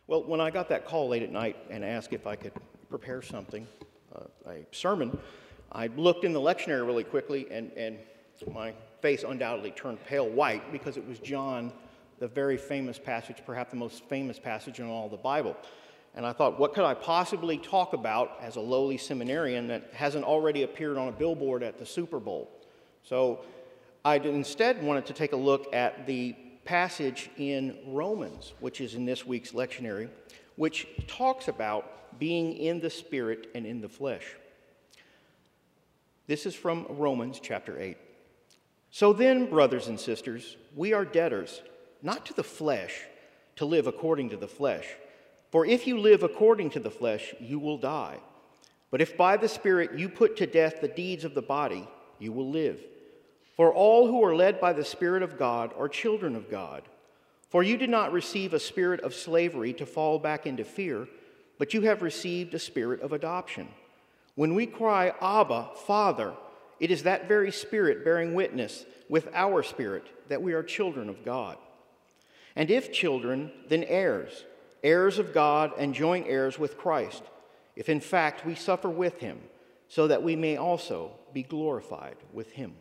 Well, when I got that call late at night and asked if I could prepare something, a sermon, I looked in the lectionary really quickly, and my face undoubtedly turned pale white because it was John, the very famous passage, perhaps the most famous passage in all the Bible. And I thought, what could I possibly talk about as a lowly seminarian that hasn't already appeared on a billboard at the Super Bowl? So I instead wanted to take a look at the passage in Romans, which is in this week's lectionary, which talks about being in the Spirit and in the flesh. This is from Romans chapter 8. So then, brothers and sisters, we are debtors, not to the flesh, to live according to the flesh. For if you live according to the flesh, you will die. But if by the Spirit you put to death the deeds of the body, you will live. For all who are led by the Spirit of God are children of God. For you did not receive a spirit of slavery to fall back into fear, but you have received a spirit of adoption. When we cry, Abba, Father, it is that very Spirit bearing witness with our spirit that we are children of God. And if children, then heirs, heirs of God and joint heirs with Christ, if in fact we suffer with him, so that we may also be glorified with him.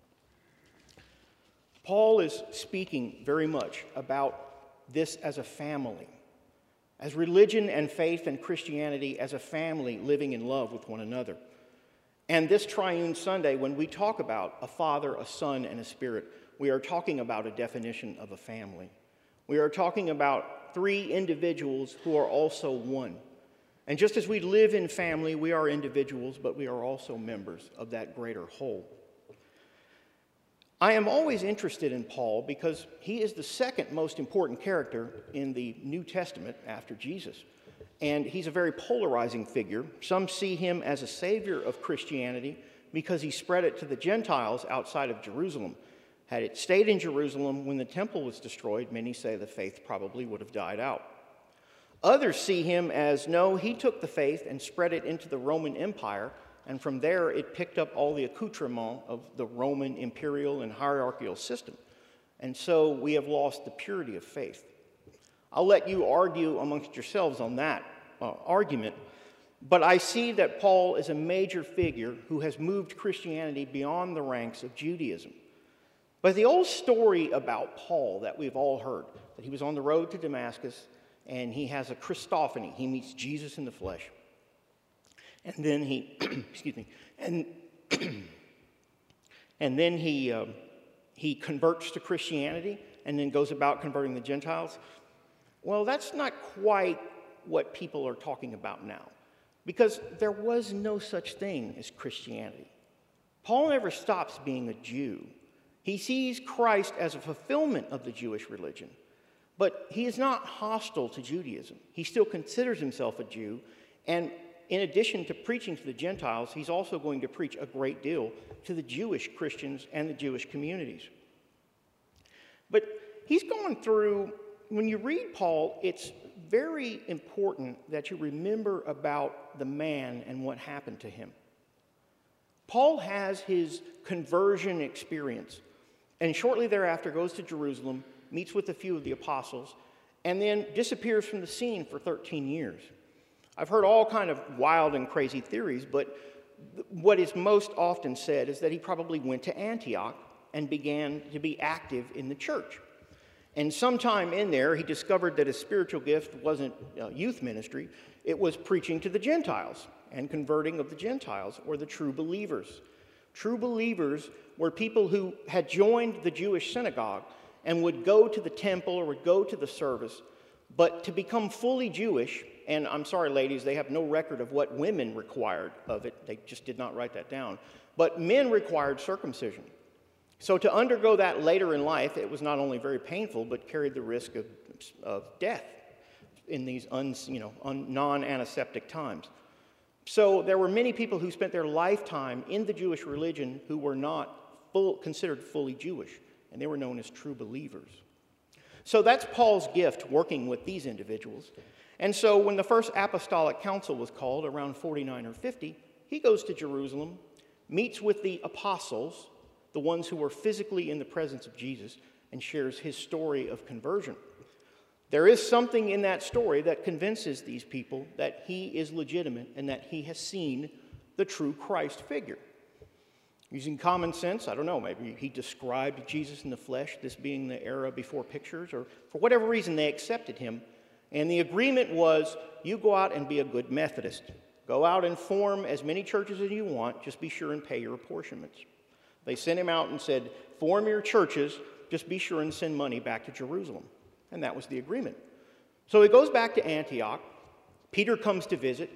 Paul is speaking very much about this as a family, as religion and faith and Christianity as a family living in love with one another. And this Triune Sunday, when we talk about a Father, a Son, and a Spirit, we are talking about a definition of a family. We are talking about three individuals who are also one. And just as we live in family, we are individuals, but we are also members of that greater whole. I am always interested in Paul because he is the second most important character in the New Testament after Jesus. And he's a very polarizing figure. Some see him as a savior of Christianity because he spread it to the Gentiles outside of Jerusalem. Had it stayed in Jerusalem when the temple was destroyed, many say the faith probably would have died out. Others see him as, no, he took the faith and spread it into the Roman Empire, and from there it picked up all the accoutrement of the Roman imperial and hierarchical system. And so we have lost the purity of faith. I'll let you argue amongst yourselves on that argument, but I see that Paul is a major figure who has moved Christianity beyond the ranks of Judaism. But the old story about Paul that we've all heard, that he was on the road to Damascus and he has a Christophany, he meets Jesus in the flesh. And then he, excuse me, and then he converts to Christianity and then goes about converting the Gentiles. Well, that's not quite what people are talking about now, because there was no such thing as Christianity. Paul never stops being a Jew. He sees Christ as a fulfillment of the Jewish religion, but he is not hostile to Judaism. He still considers himself a Jew, and in addition to preaching to the Gentiles, he's also going to preach a great deal to the Jewish Christians and the Jewish communities. But he's going through, when you read Paul, it's very important that you remember about the man and what happened to him. Paul has his conversion experience, and shortly thereafter goes to Jerusalem, meets with a few of the apostles, and then disappears from the scene for 13 years. I've heard all kind of wild and crazy theories, but what is most often said is that he probably went to Antioch and began to be active in the church. And sometime in there, he discovered that his spiritual gift wasn't youth ministry, it was preaching to the Gentiles and converting of the Gentiles, or the true believers. True believers were people who had joined the Jewish synagogue and would go to the temple or would go to the service, but to become fully Jewish, and I'm sorry, ladies, they have no record of what women required of it. They just did not write that down. But men required circumcision. So to undergo that later in life, it was not only very painful, but carried the risk of death in these non-antiseptic times. So there were many people who spent their lifetime in the Jewish religion who were not considered fully Jewish, and they were known as true believers. So that's Paul's gift, working with these individuals. And so when the first apostolic council was called, around 49 or 50, he goes to Jerusalem, meets with the apostles, the ones who were physically in the presence of Jesus, and shares his story of conversion. There is something in that story that convinces these people that he is legitimate and that he has seen the true Christ figure. Using common sense, I don't know, maybe he described Jesus in the flesh, this being the era before pictures, or for whatever reason they accepted him. And the agreement was, you go out and be a good Methodist. Go out and form as many churches as you want, just be sure and pay your apportionments. They sent him out and said, form your churches, just be sure and send money back to Jerusalem. And that was the agreement. So he goes back to Antioch. Peter comes to visit.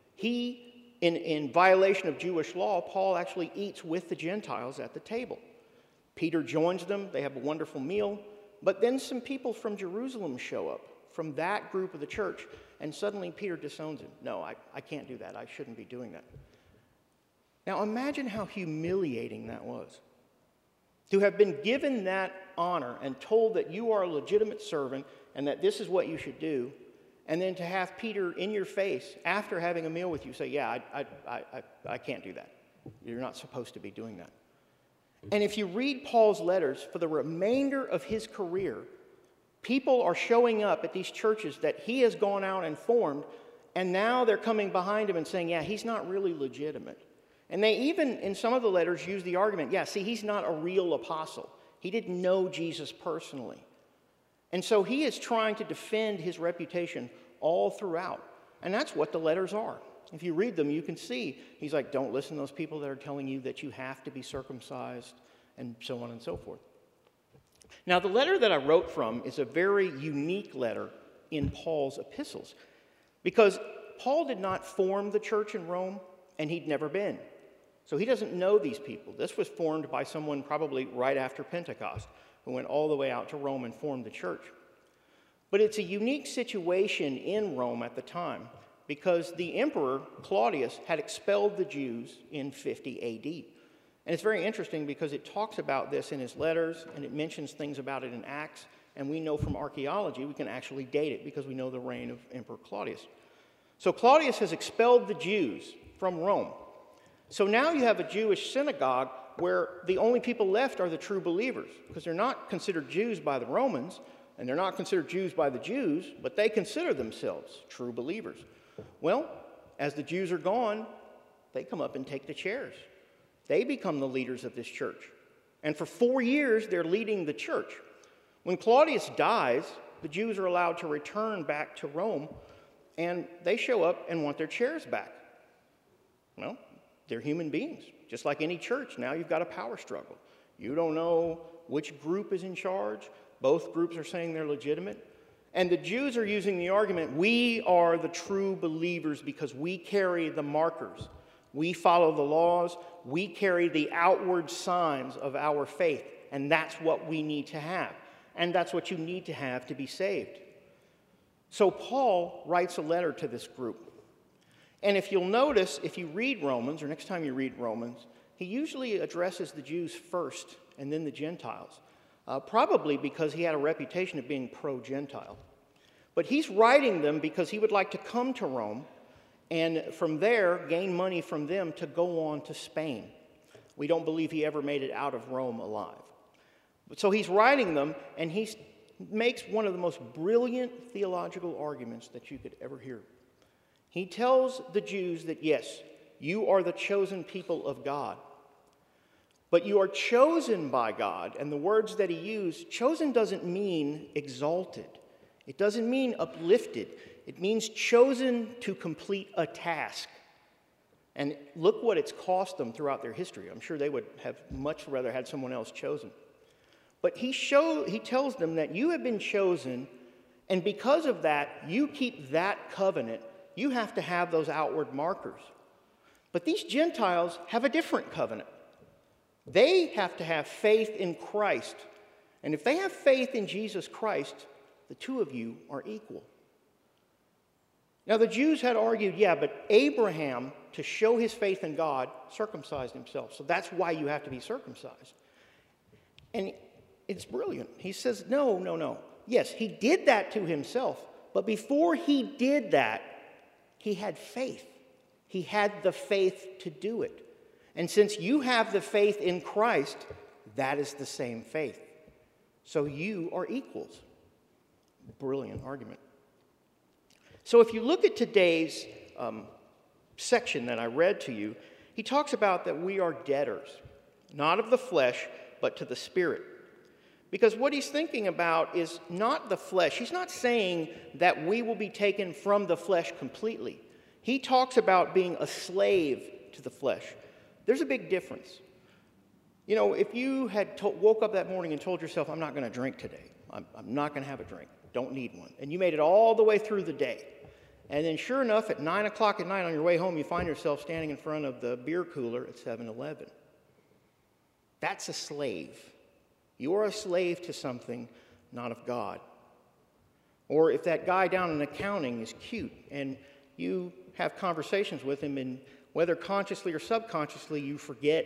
In violation of Jewish law, Paul actually eats with the Gentiles at the table. Peter joins them. They have a wonderful meal. But then some people from Jerusalem show up, from that group of the church, and suddenly Peter disowns him. No, I can't do that. I shouldn't be doing that. Now imagine how humiliating that was. To have been given that honor and told that you are a legitimate servant and that this is what you should do, and then to have Peter in your face after having a meal with you say, yeah, I can't do that. You're not supposed to be doing that. And if you read Paul's letters for the remainder of his career, people are showing up at these churches that he has gone out and formed, and now they're coming behind him and saying, yeah, he's not really legitimate. And they even, in some of the letters, use the argument, yeah, see, he's not a real apostle. He didn't know Jesus personally. And so he is trying to defend his reputation all throughout. And that's what the letters are. If you read them, you can see, he's like, don't listen to those people that are telling you that you have to be circumcised, and so on and so forth. Now, the letter that I wrote from is a very unique letter in Paul's epistles, because Paul did not form the church in Rome, and he'd never been. So he doesn't know these people. This was formed by someone probably right after Pentecost, who went all the way out to Rome and formed the church. But it's a unique situation in Rome at the time, because the emperor, Claudius, had expelled the Jews in 50 A.D. And it's very interesting because it talks about this in his letters, and it mentions things about it in Acts, and we know from archaeology, we can actually date it because we know the reign of Emperor Claudius. So Claudius has expelled the Jews from Rome. So now you have a Jewish synagogue where the only people left are the true believers, because they're not considered Jews by the Romans, and they're not considered Jews by the Jews, but they consider themselves true believers. Well, as the Jews are gone, they come up and take the chairs. They become the leaders of this church. And for 4 years, they're leading the church. When Claudius dies, the Jews are allowed to return back to Rome, and they show up and want their chairs back. Well, they're human beings, just like any church. Now you've got a power struggle. You don't know which group is in charge. Both groups are saying they're legitimate. And the Jews are using the argument, we are the true believers because we carry the markers. We follow the laws. We carry the outward signs of our faith. And that's what we need to have. And that's what you need to have to be saved. So Paul writes a letter to this group. And if you'll notice, if you read Romans, or next time you read Romans, he usually addresses the Jews first and then the Gentiles, probably because he had a reputation of being pro-Gentile. But he's writing them because he would like to come to Rome and from there gain money from them to go on to Spain. We don't believe he ever made it out of Rome alive. So he's writing them, and he makes one of the most brilliant theological arguments that you could ever hear. He tells the Jews that, yes, you are the chosen people of God, but you are chosen by God. And the words that he used, chosen doesn't mean exalted. It doesn't mean uplifted. It means chosen to complete a task. And look what it's cost them throughout their history. I'm sure they would have much rather had someone else chosen. But he tells them that you have been chosen, and because of that, you keep that covenant. You have to have those outward markers. But these Gentiles have a different covenant. They have to have faith in Christ. And if they have faith in Jesus Christ, the two of you are equal. Now, the Jews had argued, yeah, but Abraham, to show his faith in God, circumcised himself. So that's why you have to be circumcised. And it's brilliant. He says, no. Yes, he did that to himself. But before he did that, he had faith. He had the faith to do it. And since you have the faith in Christ, that is the same faith. So you are equals. Brilliant argument. So if you look at today's section that I read to you, he talks about that we are debtors, not of the flesh, but to the Spirit. Because what he's thinking about is not the flesh. He's not saying that we will be taken from the flesh completely. He talks about being a slave to the flesh. There's a big difference. You know, if you had woke up that morning and told yourself, I'm not going to drink today. I'm not going to have a drink. Don't need one. And you made it all the way through the day. And then sure enough, at 9 o'clock at night on your way home, you find yourself standing in front of the beer cooler at 7-Eleven. That's a slave. You are a slave to something not of God. Or if that guy down in accounting is cute and you have conversations with him, and whether consciously or subconsciously you forget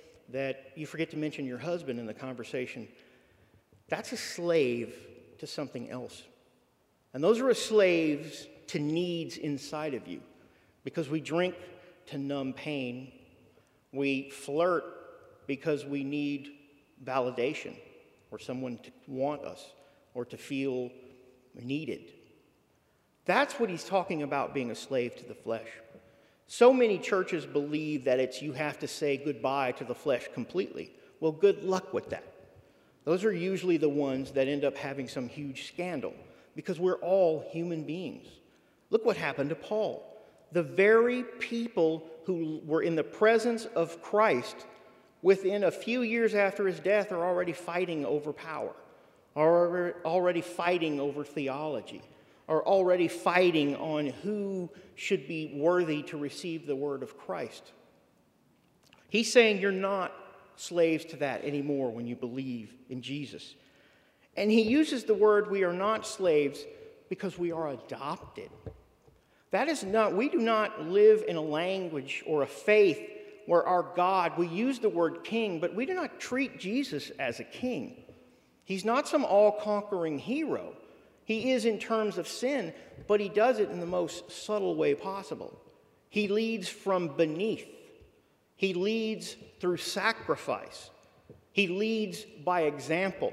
to mention your husband in the conversation, that's a slave to something else. And those are slaves to needs inside of you, because we drink to numb pain. We flirt because we need validation, or someone to want us, or to feel needed. That's what he's talking about, being a slave to the flesh. So many churches believe that you have to say goodbye to the flesh completely. Well, good luck with that. Those are usually the ones that end up having some huge scandal, because we're all human beings. Look what happened to Paul. The very people who were in the presence of Christ within a few years after his death are already fighting over power, are already fighting over theology, are already fighting on who should be worthy to receive the word of Christ. He's saying you're not slaves to that anymore when you believe in Jesus. And he uses the word we are not slaves because we are adopted. That is not, we do not live in a language or a faith where our God, we use the word king, but we do not treat Jesus as a king. He's not some all-conquering hero. He is in terms of sin, but he does it in the most subtle way possible. He leads from beneath. He leads through sacrifice. He leads by example.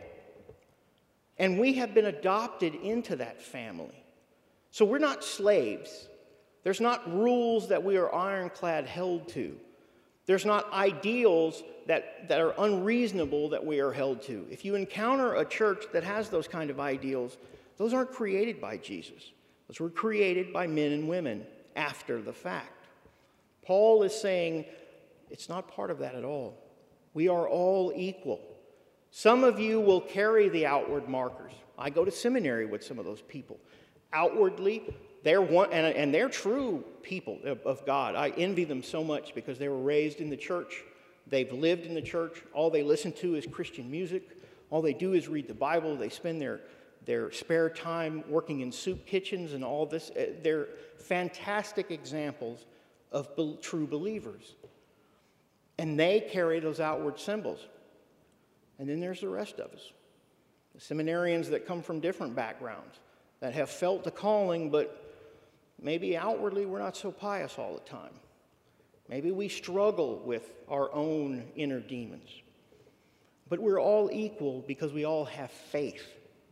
And we have been adopted into that family. So we're not slaves. There's not rules that we are ironclad held to. There's not ideals that are unreasonable that we are held to. If you encounter a church that has those kind of ideals, those aren't created by Jesus. Those were created by men and women after the fact. Paul is saying it's not part of that at all. We are all equal. Some of you will carry the outward markers. I go to seminary with some of those people. Outwardly, they're one, and they're true people of God. I envy them so much because they were raised in the church. They've lived in the church. All they listen to is Christian music. All they do is read the Bible. They spend their spare time working in soup kitchens and all this. They're fantastic examples of true believers. And they carry those outward symbols. And then there's the rest of us. The seminarians that come from different backgrounds, that have felt the calling, but maybe outwardly we're not so pious all the time. Maybe we struggle with our own inner demons. But we're all equal because we all have faith.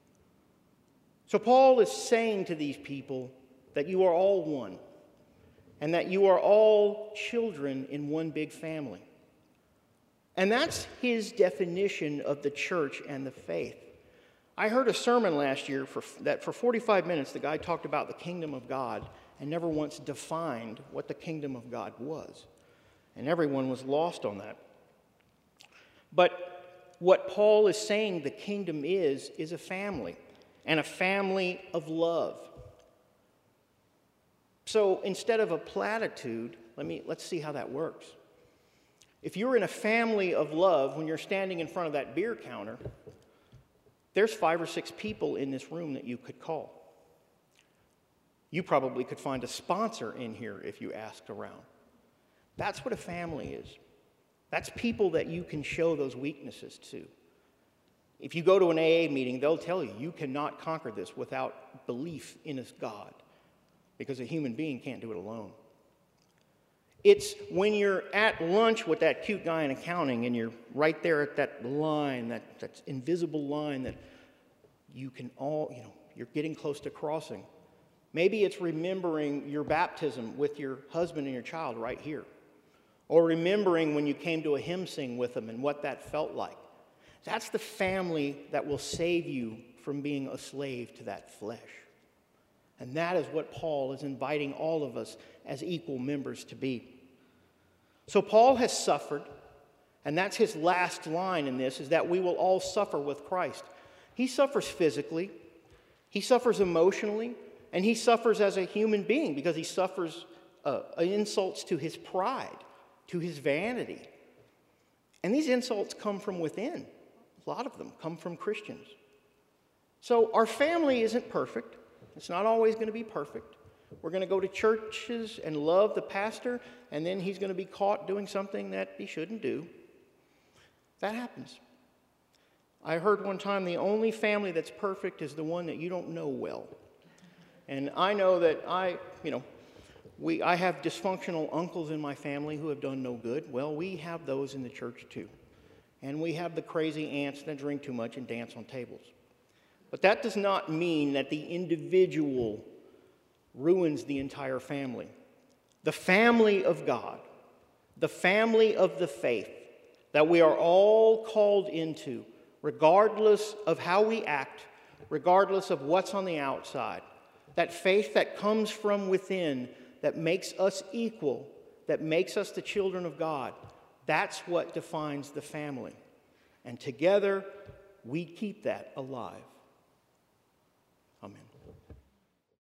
So Paul is saying to these people that you are all one, and that you are all children in one big family. And that's his definition of the church and the faith. I heard a sermon last year that for 45 minutes the guy talked about the kingdom of God and never once defined what the kingdom of God was. And everyone was lost on that. But what Paul is saying the kingdom is a family, and a family of love. So instead of a platitude, let's see how that works. If you're in a family of love, when you're standing in front of that beer counter, there's 5 or 6 people in this room that you could call. You probably could find a sponsor in here if you asked around. That's what a family is. That's people that you can show those weaknesses to. If you go to an AA meeting, they'll tell you, you cannot conquer this without belief in a God, because a human being can't do it alone. It's when you're at lunch with that cute guy in accounting and you're right there at that line, that invisible line that you can all, you're getting close to crossing. Maybe it's remembering your baptism with your husband and your child right here. Or remembering when you came to a hymn sing with them and what that felt like. That's the family that will save you from being a slave to that flesh. And that is what Paul is inviting all of us as equal members to be. So Paul has suffered, and that's his last line in this, is that we will all suffer with Christ. He suffers physically, he suffers emotionally, and he suffers as a human being because he suffers insults to his pride, to his vanity. And these insults come from within. A lot of them come from Christians. So our family isn't perfect. It's not always going to be perfect. We're going to go to churches and love the pastor, and then he's going to be caught doing something that he shouldn't do. That happens. I heard one time the only family that's perfect is the one that you don't know well. And I know that I have dysfunctional uncles in my family who have done no good. Well, we have those in the church too. And we have the crazy aunts that drink too much and dance on tables. But that does not mean that the individual ruins the entire family. The family of God, the family of the faith that we are all called into, regardless of how we act, regardless of what's on the outside, that faith that comes from within, that makes us equal, that makes us the children of God, that's what defines the family. And together, we keep that alive.